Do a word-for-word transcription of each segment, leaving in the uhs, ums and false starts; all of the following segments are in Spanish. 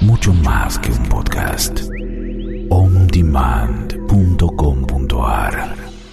mucho más que un podcast. on demand punto com punto a r.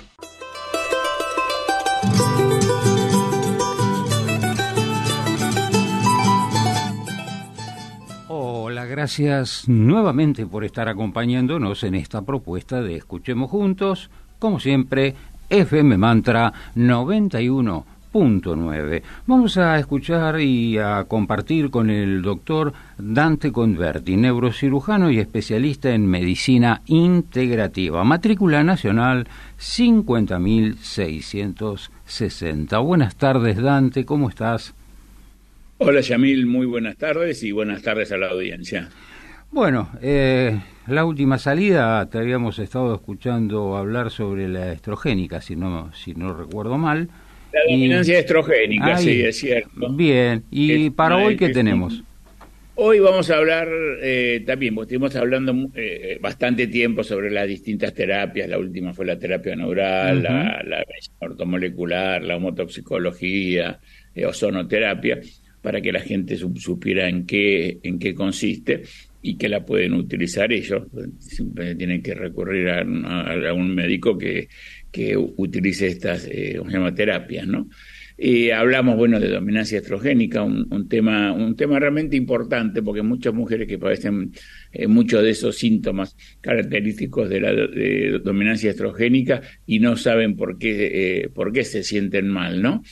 Hola, gracias nuevamente por estar acompañándonos en esta propuesta de Escuchemos Juntos, como siempre, F M Mantra noventa y uno punto nueve. Vamos a escuchar y a compartir con el doctor Dante Converti, neurocirujano y especialista en medicina integrativa, matrícula nacional cincuenta mil seiscientos sesenta. Buenas tardes, Dante, ¿cómo estás? Hola, Yamil, muy buenas tardes y buenas tardes a la audiencia. Bueno, eh, la última salida te habíamos estado escuchando hablar sobre la estrogénica, si no, si no recuerdo mal. La dominancia y... estrogénica, Ay, sí, es cierto. Bien, ¿y es, para hoy qué es, tenemos? Hoy vamos a hablar eh, también, porque estuvimos hablando eh, bastante tiempo sobre las distintas terapias. La última fue la terapia neural, uh-huh. la, la ortomolecular, la homotoxicología, eh, ozonoterapia, para que la gente supiera en qué, en qué consiste y que la pueden utilizar ellos. Siempre tienen que recurrir a, a, a un médico que, que utilice estas eh, ¿cómo se llama? terapias, ¿no? Y hablamos, bueno, de dominancia estrogénica, un, un tema un tema realmente importante, porque muchas mujeres que padecen eh, muchos de esos síntomas característicos de la de dominancia estrogénica y no saben por qué eh, por qué se sienten mal, ¿no?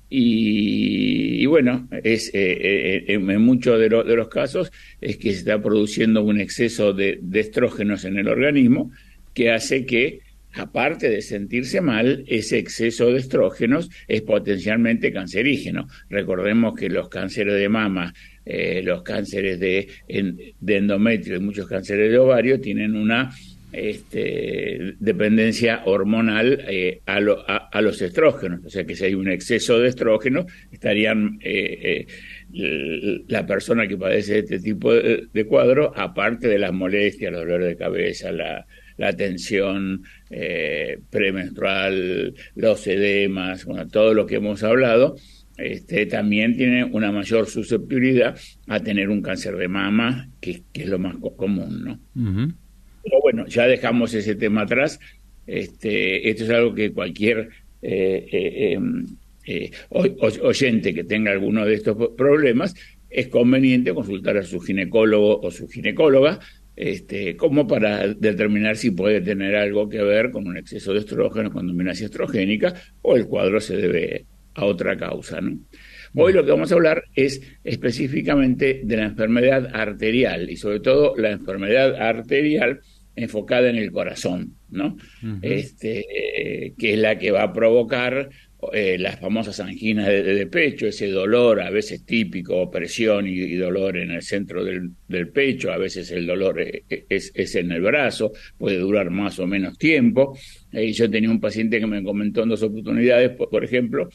Y, y bueno, es eh, eh, en muchos de, lo, de los casos es que se está produciendo un exceso de, de estrógenos en el organismo que hace que, aparte de sentirse mal, ese exceso de estrógenos es potencialmente cancerígeno. Recordemos que los cánceres de mama, eh, los cánceres de, en, de endometrio y muchos cánceres de ovario tienen una Este, dependencia hormonal eh, a, lo, a, a los estrógenos, o sea que si hay un exceso de estrógenos estarían eh, eh, la persona que padece este tipo de, de cuadro, aparte de las molestias, los dolores de cabeza, la, la tensión eh, premenstrual, los edemas, bueno, todo lo que hemos hablado, este, también tiene una mayor susceptibilidad a tener un cáncer de mama, que, que es lo más co- común, ¿no? Uh-huh. Pero bueno, ya dejamos ese tema atrás. Este, esto es algo que cualquier eh, eh, eh, eh, oyente que tenga alguno de estos problemas, es conveniente consultar a su ginecólogo o su ginecóloga, este, como para determinar si puede tener algo que ver con un exceso de estrógeno, con dominancia estrogénica, o el cuadro se debe a otra causa, ¿no? Hoy lo que vamos a hablar es específicamente de la enfermedad arterial y sobre todo la enfermedad arterial enfocada en el corazón, ¿no? Uh-huh. Este, eh, que es la que va a provocar eh, las famosas anginas de, de pecho, ese dolor a veces típico, opresión y, y dolor en el centro del, del pecho, a veces el dolor es, es en el brazo, puede durar más o menos tiempo. Eh, yo tenía un paciente que me comentó en dos oportunidades, por, por ejemplo,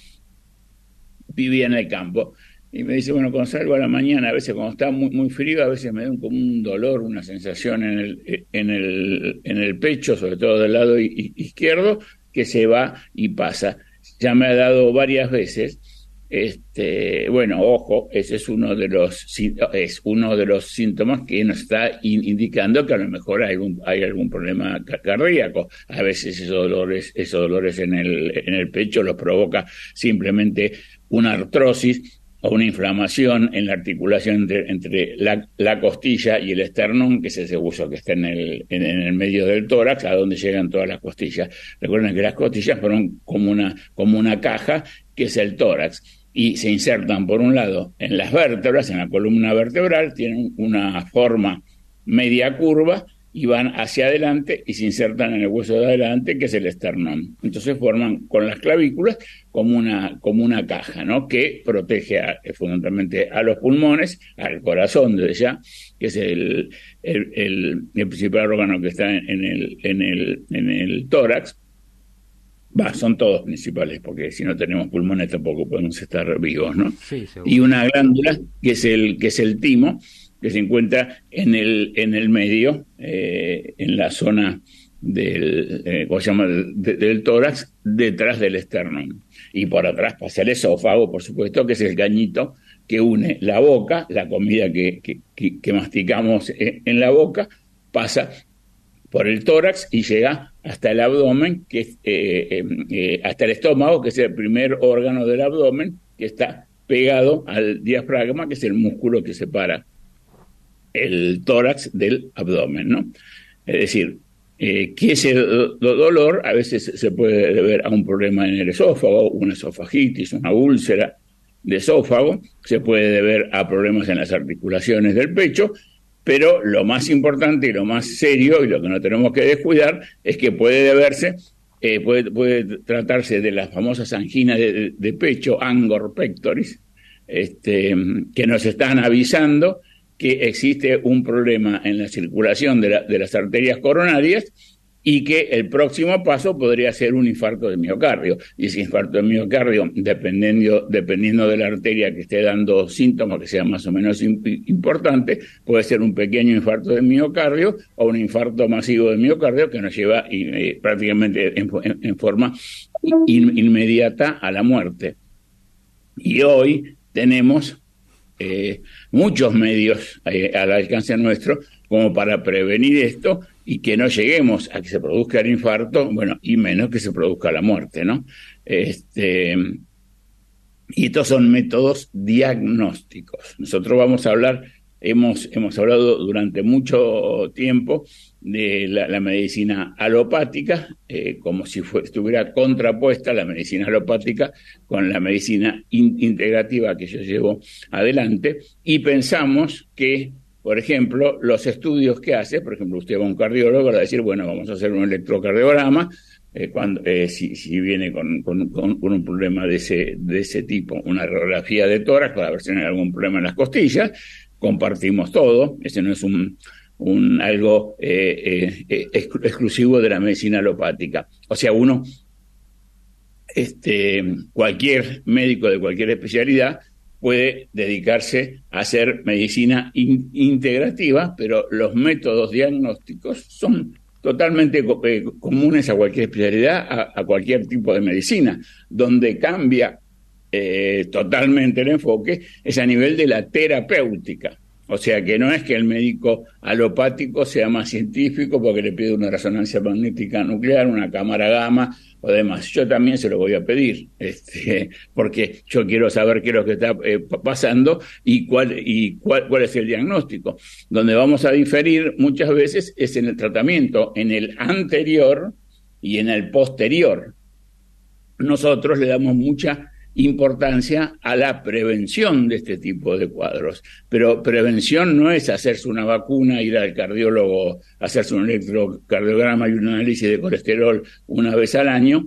vivía en el campo, y me dice, bueno, cuando salgo a la mañana, a veces cuando está muy, muy frío, a veces me da como un dolor, una sensación en el, en el, en el pecho, sobre todo del lado izquierdo, que se va y pasa. Ya me ha dado varias veces. Este, bueno, ojo, ese es uno de los es uno de los síntomas que nos está indicando que a lo mejor hay algún, hay algún problema cardíaco. A veces esos dolores, esos dolores en el, en el pecho los provoca simplemente una artrosis o una inflamación en la articulación entre, entre la, la costilla y el esternón, que es ese hueso que está en el, en, en el medio del tórax, a donde llegan todas las costillas. Recuerden que las costillas fueron como una, como una caja, que es el tórax, y se insertan por un lado en las vértebras, en la columna vertebral, tienen una forma media curva, y van hacia adelante y se insertan en el hueso de adelante, que es el esternón. Entonces forman con las clavículas como una, como una caja, ¿no? Que protege a, fundamentalmente a los pulmones, al corazón desde ya, que es el, el, el, el principal órgano que está en el, en el, en el tórax. Va, son todos principales, porque si no tenemos pulmones tampoco podemos estar vivos, ¿no? Sí, y una glándula que es el, que es el timo, que se encuentra en el en el medio, eh, en la zona del, eh, ¿cómo se llama? De, del tórax, detrás del esternón. Y por atrás pasa el esófago, por supuesto, que es el cañito que une la boca, la comida que, que, que, que masticamos en, en la boca, pasa por el tórax y llega hasta el abdomen, que es, eh, eh, eh, hasta el estómago, que es el primer órgano del abdomen, que está pegado al diafragma, que es el músculo que separa el tórax del abdomen, ¿no? Es decir, eh, que ese do- dolor a veces se puede deber a un problema en el esófago, una esofagitis, una úlcera de esófago, se puede deber a problemas en las articulaciones del pecho, pero lo más importante y lo más serio y lo que no tenemos que descuidar es que puede deberse, eh, puede, puede tratarse de las famosas anginas de, de pecho, angor pectoris, este, que nos están avisando que existe un problema en la circulación de, la, de las arterias coronarias y que el próximo paso podría ser un infarto de miocardio. Y ese infarto de miocardio, dependiendo, dependiendo de la arteria que esté dando síntomas que sean más o menos imp- importantes, puede ser un pequeño infarto de miocardio o un infarto masivo de miocardio que nos lleva eh, prácticamente en, en, en forma in, inmediata a la muerte. Y hoy tenemos eh, muchos medios eh, al alcance nuestro como para prevenir esto y que no lleguemos a que se produzca el infarto, bueno, y menos que se produzca la muerte, ¿no? Este, y estos son métodos diagnósticos. Nosotros vamos a hablar, hemos, hemos hablado durante mucho tiempo de la, la medicina alopática, eh, como si fue, estuviera contrapuesta la medicina alopática con la medicina in, integrativa que yo llevo adelante, y pensamos que, por ejemplo, los estudios que hace, por ejemplo, usted va a un cardiólogo y va a decir, bueno, vamos a hacer un electrocardiograma, eh, cuando, eh, si, si viene con, con, con, con un problema de ese, de ese tipo, una radiografía de tórax para ver si hay algún problema en las costillas, compartimos todo, ese no es un, un algo eh, eh, exclu- exclusivo de la medicina alopática. O sea, uno, este, cualquier médico de cualquier especialidad puede dedicarse a hacer medicina in- integrativa, pero los métodos diagnósticos son totalmente co- eh, comunes a cualquier especialidad, a, a cualquier tipo de medicina. Donde cambia eh, totalmente el enfoque es a nivel de la terapéutica. O sea, que no es que el médico alopático sea más científico porque le pide una resonancia magnética nuclear, una cámara gamma o demás. Yo también se lo voy a pedir, este, porque yo quiero saber qué es lo que está eh, pasando y cuál y cuál, cuál es el diagnóstico. Donde vamos a diferir muchas veces es en el tratamiento, en el anterior y en el posterior. Nosotros le damos mucha importancia a la prevención de este tipo de cuadros. Pero prevención no es hacerse una vacuna, ir al cardiólogo, hacerse un electrocardiograma y un análisis de colesterol una vez al año,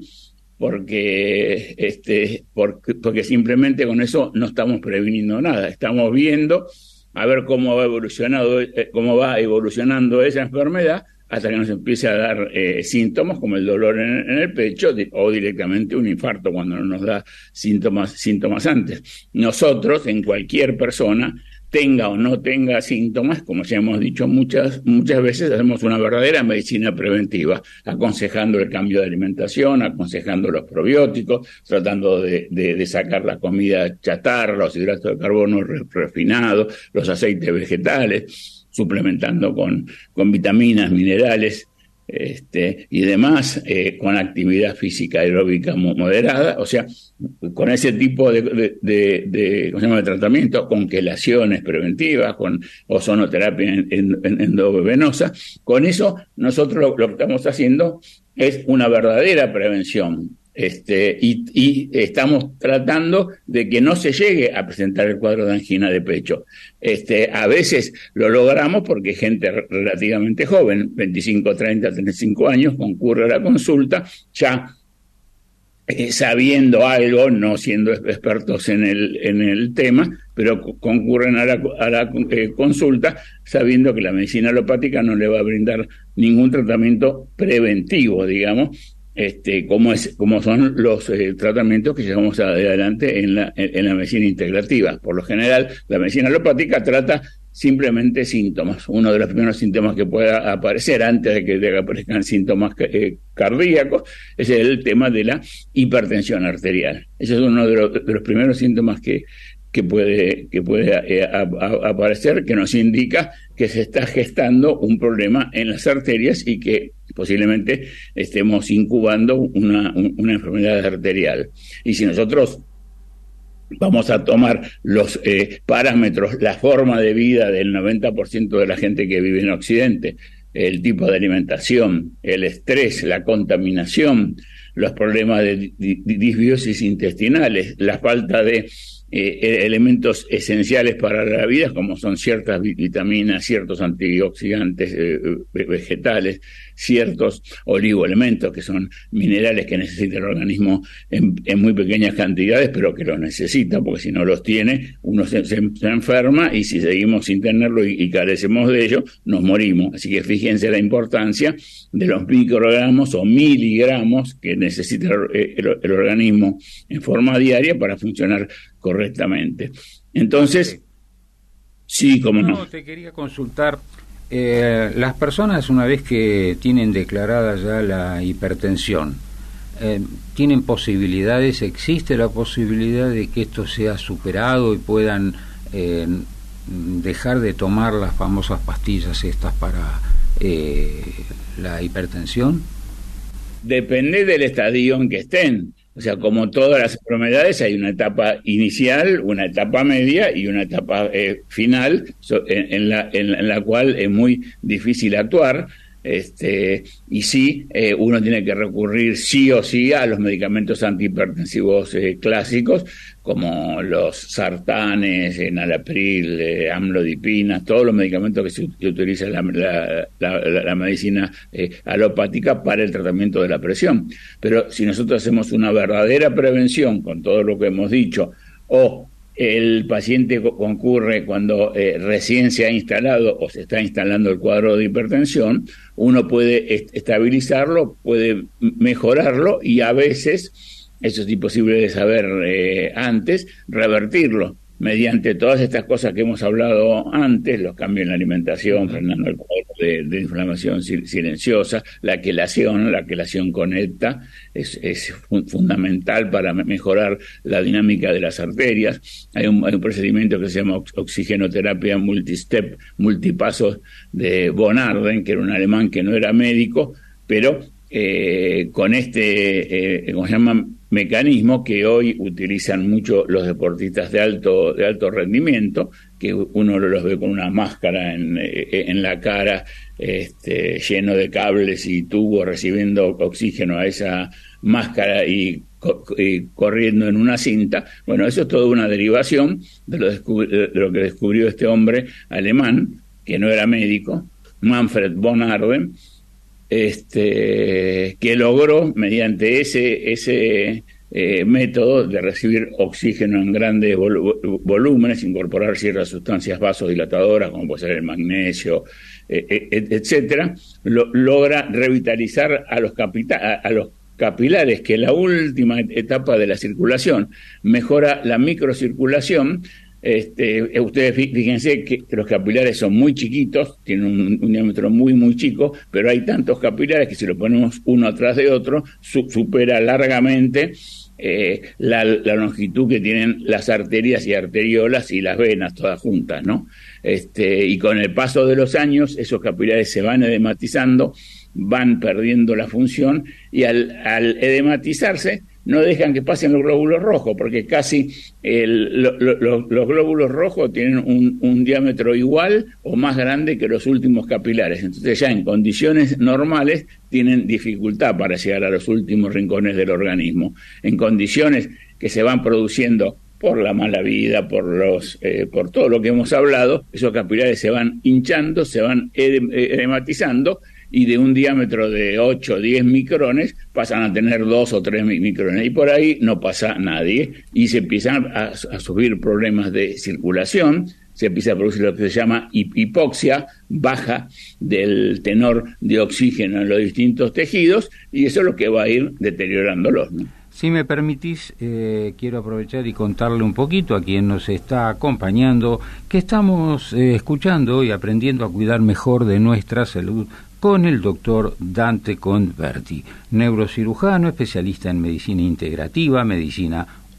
porque, este, porque, porque simplemente con eso no estamos previniendo nada. Estamos viendo a ver cómo va evolucionando, cómo va evolucionando esa enfermedad hasta que nos empiece a dar eh, síntomas como el dolor en, en el pecho di- o directamente un infarto cuando no nos da síntomas, síntomas antes. Nosotros, en cualquier persona, tenga o no tenga síntomas, como ya hemos dicho muchas, muchas veces, hacemos una verdadera medicina preventiva, aconsejando el cambio de alimentación, aconsejando los probióticos, tratando de, de, de sacar la comida chatarra, los hidratos de carbono re- refinados, los aceites vegetales, suplementando con, con vitaminas, minerales este, y demás, eh, con actividad física aeróbica moderada, o sea, con ese tipo de, de, de, de, ¿cómo se llama?, de tratamiento, con quelaciones preventivas, con ozonoterapia en, en, en endovenosa. Con eso nosotros lo, lo que estamos haciendo es una verdadera prevención. Este, y, y estamos tratando de que no se llegue a presentar el cuadro de angina de pecho. Este, a veces lo logramos porque gente relativamente joven, veinticinco, treinta, treinta y cinco años, concurre a la consulta ya eh, sabiendo algo, no siendo expertos en el, en el tema, pero concurren a la, a la eh, consulta sabiendo que la medicina alopática no le va a brindar ningún tratamiento preventivo, digamos, Este, como es, como son los eh, tratamientos que llevamos adelante en la, en, en la medicina integrativa. Por lo general, la medicina alopática trata simplemente síntomas. Uno de los primeros síntomas que pueda aparecer antes de que, de que aparezcan síntomas eh, cardíacos es el tema de la hipertensión arterial. Ese es uno de los, de los primeros síntomas que, que puede, que puede eh, a, a, aparecer, que nos indica que se está gestando un problema en las arterias y que posiblemente estemos incubando una, una enfermedad arterial. Y si nosotros vamos a tomar los eh, parámetros, la forma de vida del noventa por ciento de la gente que vive en Occidente, el tipo de alimentación, el estrés, la contaminación, los problemas de disbiosis intestinales, la falta de eh, elementos esenciales para la vida, como son ciertas vitaminas, ciertos antioxidantes eh, vegetales, ciertos oligoelementos, que son minerales que necesita el organismo en, en muy pequeñas cantidades, pero que los necesita, porque si no los tiene, uno se, se, se enferma, y si seguimos sin tenerlo y, y carecemos de ello, nos morimos. Así que fíjense la importancia de los microgramos o miligramos que necesita el, el, el organismo en forma diaria para funcionar correctamente. Entonces, sí, cómo no. No, te quería consultar. Eh, las personas, una vez que tienen declarada ya la hipertensión, eh, ¿tienen posibilidades, existe la posibilidad de que esto sea superado y puedan eh, dejar de tomar las famosas pastillas estas para eh, la hipertensión? Depende del estadio en que estén. O sea, como todas las enfermedades, hay una etapa inicial, una etapa media y una etapa eh, final, so, en, en, la, en, en la cual es muy difícil actuar. Este, y sí, eh, uno tiene que recurrir sí o sí a los medicamentos antihipertensivos eh, clásicos, como los sartanes, enalapril, eh, amlodipina, todos los medicamentos que se que utiliza la, la, la, la medicina eh, alopática para el tratamiento de la presión. Pero si nosotros hacemos una verdadera prevención con todo lo que hemos dicho, o el paciente concurre cuando eh, recién se ha instalado o se está instalando el cuadro de hipertensión, uno puede est- estabilizarlo, puede mejorarlo y a veces, eso es imposible de saber eh, antes, revertirlo mediante todas estas cosas que hemos hablado antes, los cambios en la alimentación, frenando el cuadro de, de inflamación silenciosa, la quelación, la quelación conecta, es, es fundamental para mejorar la dinámica de las arterias. Hay un, hay un procedimiento que se llama oxigenoterapia multistep, multipasos de von Arden, que era un alemán que no era médico, pero eh, con este, eh, ¿cómo se llama?, mecanismo que hoy utilizan mucho los deportistas de alto de alto rendimiento, que uno los ve con una máscara en, en la cara, este, lleno de cables y tubos, recibiendo oxígeno a esa máscara y, y corriendo en una cinta. Bueno, eso es toda una derivación de lo, de lo que descubrió este hombre alemán, que no era médico, Manfred von Arden, Este, que logró mediante ese ese eh, método de recibir oxígeno en grandes vol- volúmenes, incorporar ciertas sustancias vasodilatadoras como puede ser el magnesio, eh, eh, etcétera, lo, logra revitalizar a los capita- a, a los capilares, que es la última etapa de la circulación, mejora la microcirculación. Este, ustedes fíjense que los capilares son muy chiquitos, tienen un, un diámetro muy muy chico, pero hay tantos capilares que si lo ponemos uno atrás de otro, su, supera largamente eh, la, la longitud que tienen las arterias y arteriolas y las venas todas juntas, ¿no? Este, y con el paso de los años, esos capilares se van edematizando, van perdiendo la función, y al, al edematizarse no dejan que pasen los glóbulos rojos, porque casi el, lo, lo, los glóbulos rojos tienen un, un diámetro igual o más grande que los últimos capilares. Entonces ya en condiciones normales tienen dificultad para llegar a los últimos rincones del organismo. En condiciones que se van produciendo por la mala vida, por los, eh, por todo lo que hemos hablado, esos capilares se van hinchando, se van edematizando, y de un diámetro de ocho o diez micrones pasan a tener dos o tres micrones, y por ahí no pasa nadie, y se empiezan a, a sufrir problemas de circulación, se empieza a producir lo que se llama hipoxia, baja del tenor de oxígeno en los distintos tejidos, y eso es lo que va a ir deteriorándolos, ¿no? Si me permitís, eh, quiero aprovechar y contarle un poquito a quien nos está acompañando que estamos eh, escuchando y aprendiendo a cuidar mejor de nuestra salud con el doctor Dante Converti, neurocirujano, especialista en medicina integrativa, medicina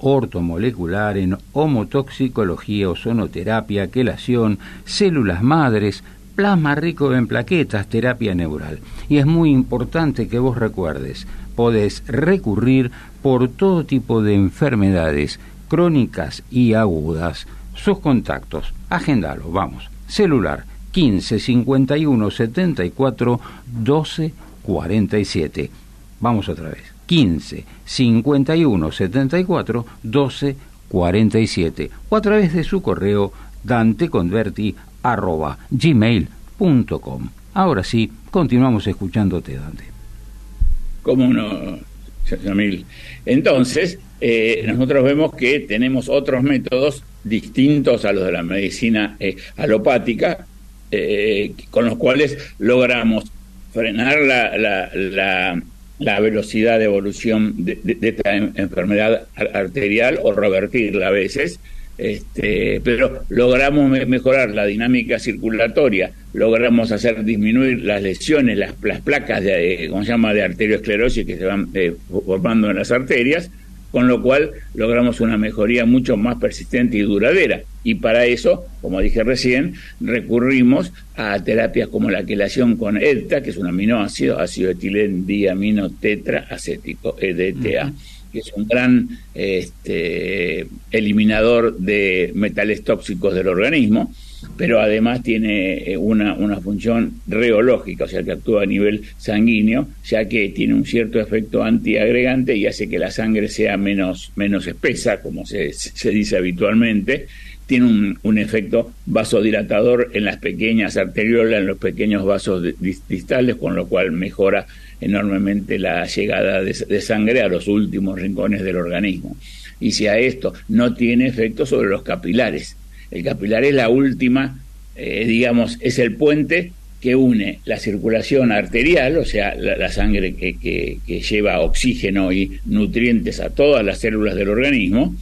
ortomolecular, en homotoxicología, ozonoterapia, quelación, células madres, plasma rico en plaquetas, terapia neural. Y es muy importante que vos recuerdes, podés recurrir por todo tipo de enfermedades crónicas y agudas. Sus contactos, agendalo, vamos, celular quince cincuenta y uno setenta y cuatro doce cuarenta y siete. Vamos otra vez, quince cincuenta y uno setenta y cuatro doce cuarenta y siete, o a través de su correo danteconverti arroba gmail punto com. Ahora sí, continuamos escuchándote, Dante. ¿Cómo no, Yamil? Entonces, eh, nosotros vemos que tenemos otros métodos distintos a los de la medicina eh, alopática, eh, con los cuales logramos frenar la, la, la, la velocidad de evolución de, de, de esta enfermedad arterial, o revertirla a veces, este, pero logramos me mejorar la dinámica circulatoria, logramos hacer disminuir las lesiones, las, las placas de, ¿cómo se llama?, de arteriosclerosis que se van eh, formando en las arterias, con lo cual logramos una mejoría mucho más persistente y duradera. Y para eso, como dije recién, recurrimos a terapias como la quelación con E D T A, que es un aminoácido, ácido etilendiamino tetraacético, E D T A, uh-huh. que es un gran este, eliminador de metales tóxicos del organismo, pero además tiene una, una función reológica, o sea que actúa a nivel sanguíneo, ya que tiene un cierto efecto antiagregante y hace que la sangre sea menos, menos espesa, como se, se dice habitualmente. Tiene un, un efecto vasodilatador en las pequeñas arteriolas, en los pequeños vasos distales, con lo cual mejora enormemente la llegada de, de sangre a los últimos rincones del organismo. Y si a esto no tiene efecto sobre los capilares, el capilar es la última, eh, digamos, es el puente que une la circulación arterial, o sea, la, la sangre que, que, que lleva oxígeno y nutrientes a todas las células del organismo,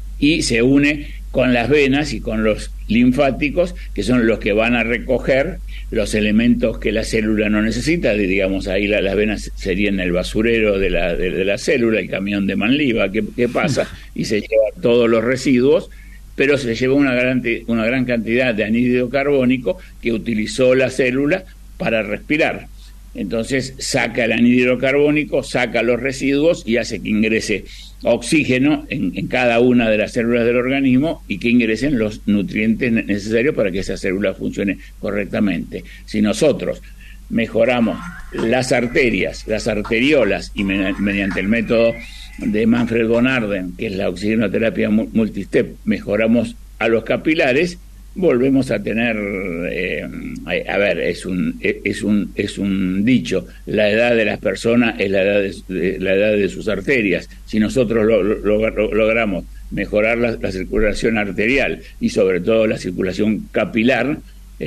y se une con las venas y con los linfáticos, que son los que van a recoger los elementos que la célula no necesita. Digamos, ahí la, las venas serían el basurero de la, de, de la célula, el camión de Manliva que, que pasa y se lleva todos los residuos, pero se lleva una gran, una gran cantidad de anhídrido carbónico que utilizó la célula para respirar. Entonces saca el anhídrido carbónico, saca los residuos y hace que ingrese oxígeno en, en cada una de las células del organismo y que ingresen los nutrientes necesarios para que esa célula funcione correctamente. Si nosotros mejoramos las arterias, las arteriolas, y me, mediante el método de Manfred von Arden, que es la oxigenoterapia multistep, mejoramos a los capilares, volvemos a tener, eh, a ver, es un, es un, es un dicho, la edad de las personas es la edad de, de, la edad de sus arterias. Si nosotros lo, lo, lo, logramos mejorar la, la circulación arterial y sobre todo la circulación capilar,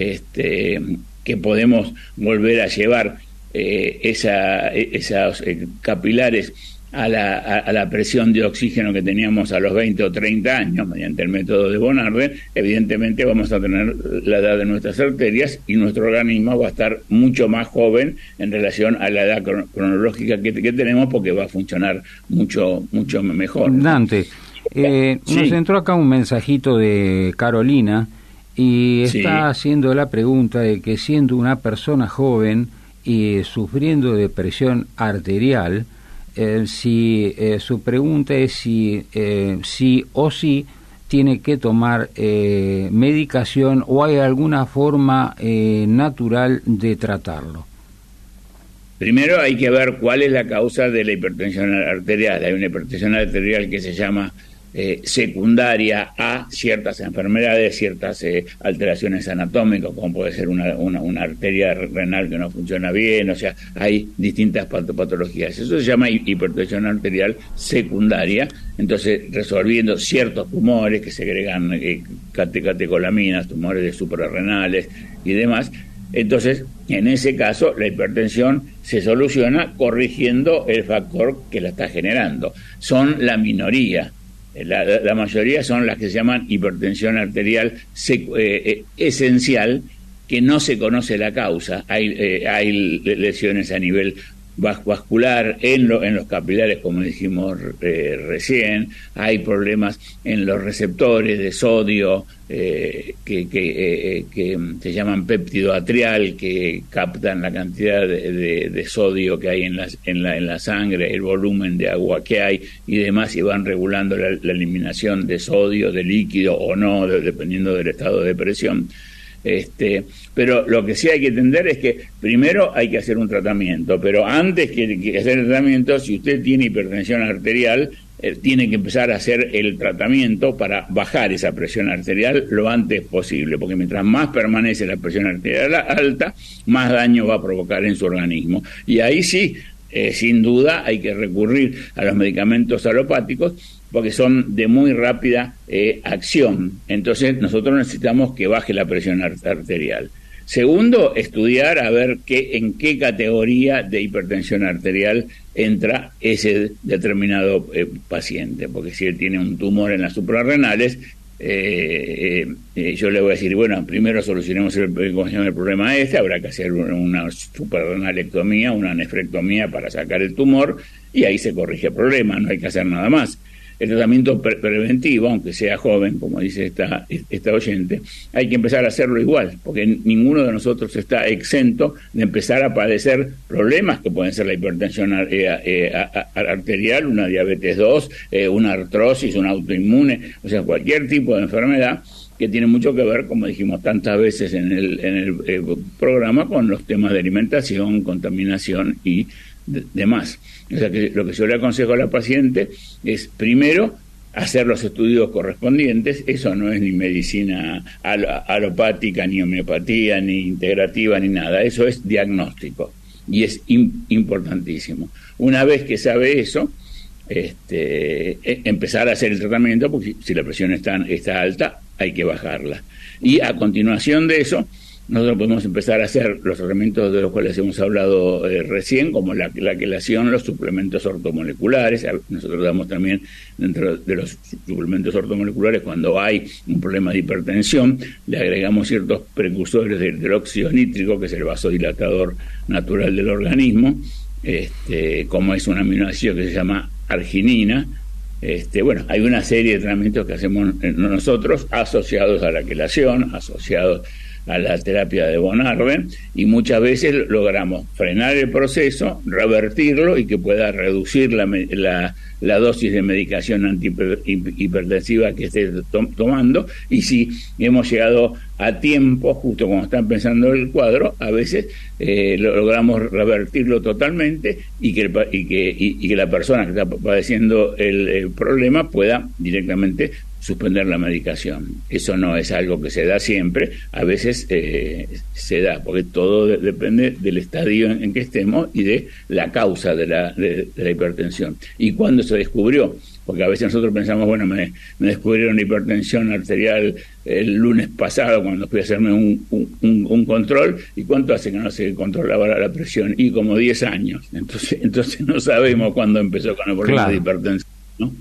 este, que podemos volver a llevar eh, esa, esas eh, capilares a la, a, a la presión de oxígeno que teníamos a los veinte o treinta años mediante el método de von Arden, evidentemente vamos a tener la edad de nuestras arterias y nuestro organismo va a estar mucho más joven en relación a la edad cron- cronológica que, que tenemos, porque va a funcionar mucho mucho mejor. Dante, eh, sí. nos entró acá un mensajito de Carolina y está sí. haciendo la pregunta de que siendo una persona joven y sufriendo de presión arterial, Eh, si eh, su pregunta es si eh, sí o sí tiene que tomar eh, medicación o hay alguna forma eh, natural de tratarlo. Primero hay que ver cuál es la causa de la hipertensión arterial. Hay una hipertensión arterial que se llama eh, secundaria a ciertas enfermedades, ciertas eh, alteraciones anatómicas, como puede ser una, una, una arteria renal que no funciona bien, o sea, hay distintas patologías. Eso se llama hipertensión arterial secundaria. Entonces, resolviendo ciertos tumores que segregan eh, cate, catecolaminas, tumores de suprarrenales y demás, entonces, en ese caso, la hipertensión se soluciona corrigiendo el factor que la está generando. Son la minoría. La, la, la mayoría son las que se llaman hipertensión arterial secu- eh, eh, esencial, que no se conoce la causa. Hay, eh, hay lesiones a nivel vascular en, lo, en los capilares, como dijimos eh, recién. Hay problemas en los receptores de sodio eh, que, que, eh, que se llaman péptido atrial, que captan la cantidad de, de, de sodio que hay en la, en, la, en la sangre, el volumen de agua que hay y demás, y van regulando la, la eliminación de sodio, de líquido o no, de, dependiendo del estado de presión. Este, pero lo que sí hay que entender es que primero hay que hacer un tratamiento, pero antes que, que hacer el tratamiento, si usted tiene hipertensión arterial, eh, tiene que empezar a hacer el tratamiento para bajar esa presión arterial lo antes posible, porque mientras más permanece la presión arterial alta, más daño va a provocar en su organismo. Y ahí sí, eh, sin duda, hay que recurrir a los medicamentos alopáticos, porque son de muy rápida eh, acción. Entonces nosotros necesitamos que baje la presión arterial. Segundo, estudiar a ver qué, en qué categoría de hipertensión arterial entra ese determinado eh, paciente, porque si él tiene un tumor en las suprarrenales, eh, eh, yo le voy a decir, bueno, primero solucionemos el, el problema este, habrá que hacer una suprarrenalectomía, una nefrectomía para sacar el tumor, y ahí se corrige el problema, no hay que hacer nada más. El tratamiento pre preventivo, aunque sea joven, como dice esta, esta oyente, hay que empezar a hacerlo igual, porque ninguno de nosotros está exento de empezar a padecer problemas que pueden ser la hipertensión eh, eh, arterial, una diabetes dos, eh, una artrosis, una autoinmune, o sea, cualquier tipo de enfermedad que tiene mucho que ver, como dijimos tantas veces en el, en el eh, programa, con los temas de alimentación, contaminación y de, demás. O sea, que lo que yo le aconsejo a la paciente es, primero, hacer los estudios correspondientes. Eso no es ni medicina al alopática, ni homeopatía, ni integrativa, ni nada. Eso es diagnóstico y es im importantísimo. Una vez que sabe eso, este, empezar a hacer el tratamiento, porque si, si la presión está, está alta, hay que bajarla. Y a continuación de eso, nosotros podemos empezar a hacer los tratamientos de los cuales hemos hablado eh, recién, como la, la quelación, los suplementos ortomoleculares. Nosotros damos también, dentro de los suplementos ortomoleculares, cuando hay un problema de hipertensión, le agregamos ciertos precursores del, del óxido nítrico, que es el vasodilatador natural del organismo, este, como es un aminoácido que se llama arginina. Este, bueno, hay una serie de tratamientos que hacemos nosotros asociados a la quelación, asociados a la terapia de Von Arben, y muchas veces logramos frenar el proceso, revertirlo y que pueda reducir la, la, la dosis de medicación antihipertensiva que esté to tomando, y si hemos llegado a tiempo, justo cuando está empezando el cuadro, a veces eh, logramos revertirlo totalmente y que, el, y, que, y, y que la persona que está padeciendo el, el problema pueda directamente suspender la medicación. Eso no es algo que se da siempre, a veces eh, se da, porque todo de, depende del estadio en, en que estemos y de la causa de la, de, de la hipertensión. ¿Y cuándo se descubrió? Porque a veces nosotros pensamos, bueno, me, me descubrieron hipertensión arterial el lunes pasado cuando fui a hacerme un, un, un control, ¿y cuánto hace que no se controlaba la, la presión? Y como diez años. Entonces, entonces no sabemos cuándo empezó con el problema claro. de hipertensión, ¿no?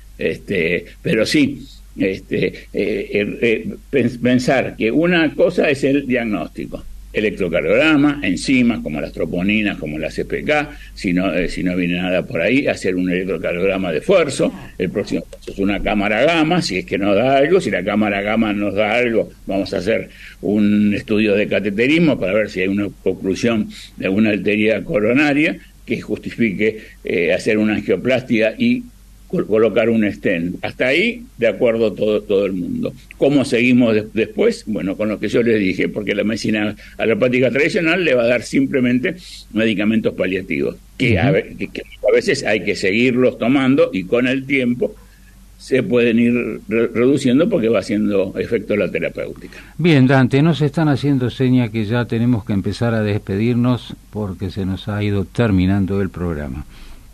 Este, pero sí, este, eh, eh, pensar que una cosa es el diagnóstico, electrocardiograma, enzimas como las troponinas, como las C P K, si no, eh, si no viene nada por ahí, hacer un electrocardiograma de esfuerzo. El próximo paso es una cámara gamma, si es que nos da algo. Si la cámara gamma nos da algo, vamos a hacer un estudio de cateterismo para ver si hay una oclusión de alguna arteria coronaria que justifique eh, hacer una angioplastia y colocar un stent. Hasta ahí, de acuerdo todo, todo el mundo. ¿Cómo seguimos de, después? Bueno, con lo que yo les dije, porque la medicina alopática tradicional le va a dar simplemente medicamentos paliativos, que, uh-huh. a, que, que a veces hay que seguirlos tomando y con el tiempo se pueden ir re reduciendo porque va haciendo efecto la terapéutica. Bien, Dante, nos están haciendo seña que ya tenemos que empezar a despedirnos porque se nos ha ido terminando el programa.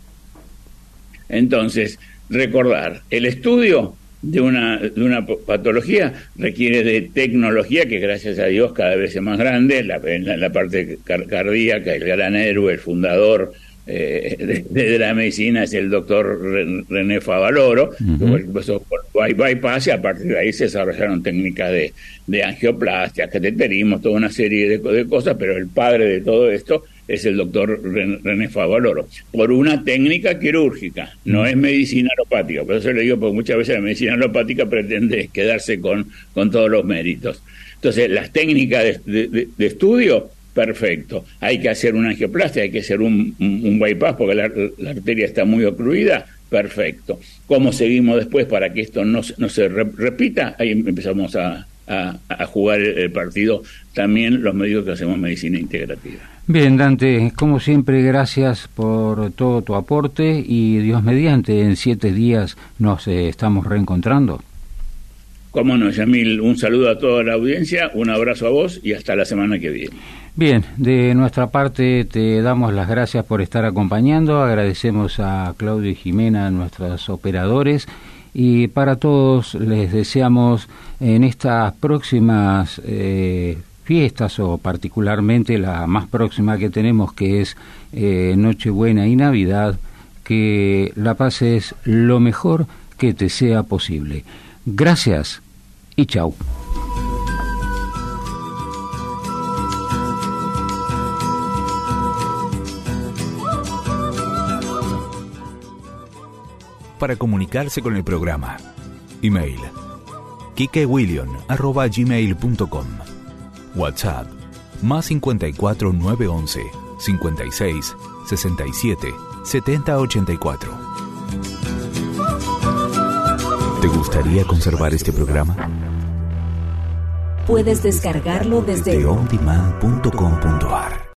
Entonces, recordar, el estudio de una, de una patología requiere de tecnología que, gracias a Dios, cada vez es más grande. La, en la, la parte car cardíaca, el gran héroe, el fundador eh, de, de la medicina es el doctor René Favaloro, uh-huh. que empezó por bypass, y a partir de ahí se desarrollaron técnicas de, de angioplastia, cateterismo, toda una serie de, de cosas, pero el padre de todo esto es el doctor René Favaloro, por una técnica quirúrgica, no es medicina alopática. Por eso le digo, porque muchas veces la medicina alopática pretende quedarse con, con todos los méritos. Entonces, las técnicas de, de, de estudio, perfecto. Hay que hacer una angioplastia, hay que hacer un, un, un bypass porque la, la arteria está muy ocluida, perfecto. ¿Cómo seguimos después para que esto no, no se re, repita? Ahí empezamos a, a, a jugar el, el partido, también los médicos que hacemos medicina integrativa. Bien, Dante, como siempre, gracias por todo tu aporte y Dios mediante, en siete días nos eh, estamos reencontrando. Cómo no, Yamil, un saludo a toda la audiencia, un abrazo a vos y hasta la semana que viene. Bien, de nuestra parte te damos las gracias por estar acompañando, agradecemos a Claudio y Jimena, nuestros operadores, y para todos les deseamos en estas próximas eh, fiestas, o particularmente la más próxima que tenemos, que es eh, Nochebuena y Navidad, que la pases lo mejor que te sea posible. Gracias y chau. Para comunicarse con el programa, email kikewilliam arroba gmail punto com, WhatsApp más cincuenta y cuatro nueve once cincuenta y seis sesenta y siete setenta ochenta y cuatro. ¿Te gustaría conservar este programa? Puedes descargarlo desde on demand punto com punto a r.